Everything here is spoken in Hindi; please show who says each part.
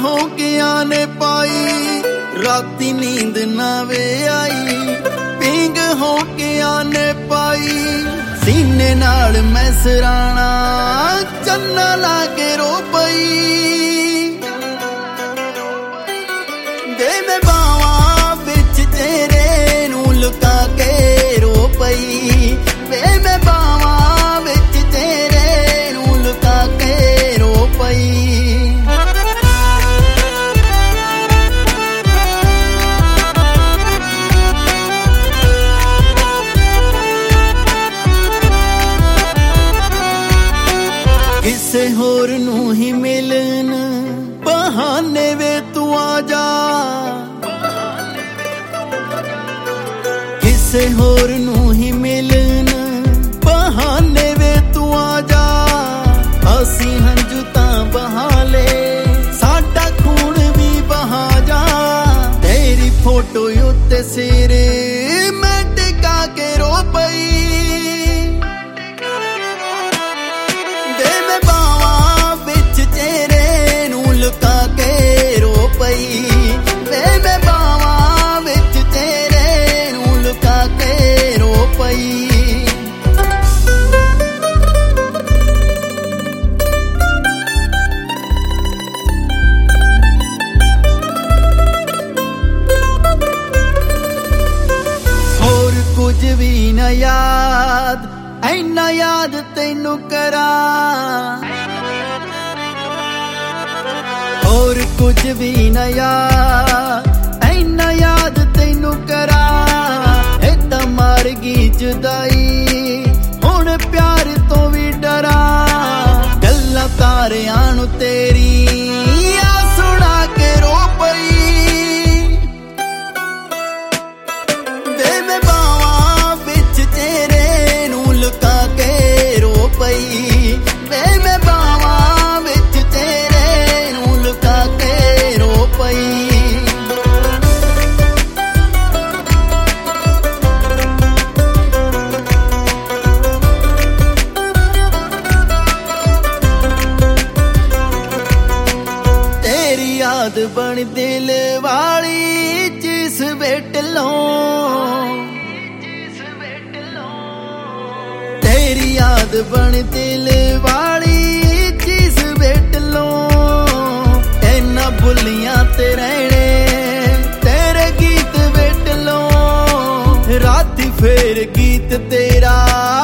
Speaker 1: हो गया ने पाई राती नींद ना वे आई पिंग हो गया ने पाई सीने नाल मैं सराणा चन्ना लागे रो पई दे मैं बावां विच तेरे नू लुका के रो पई वे मैं बावां विच तेरे नू लुका के रो पई किसे होर नू ही मिलन बहाने वे तू आ जा किसे होर नू ही मिलन बहाने वे तू आ जा असी हंजू तां बहा ले साडा खून भी बहा जा तेरी फोटो उत्ते सिरे मैं टिका के रो पई कुछ भी न याद ऐना याद तेनू करा और कुछ भी न याद ऐना याद तेनू करा इदा मार गई जुदाई हुण प्यार तो भी डरा गल्लां तारियां नू तेरी आ सुना के रो पई याद बन दिल वाली जिस बेटलों तेरी याद बन दिल वाली जिस बेटलों इन्ना बुलियां ते रहने तेरे गीत बेटलों राती फेर गीत तेरा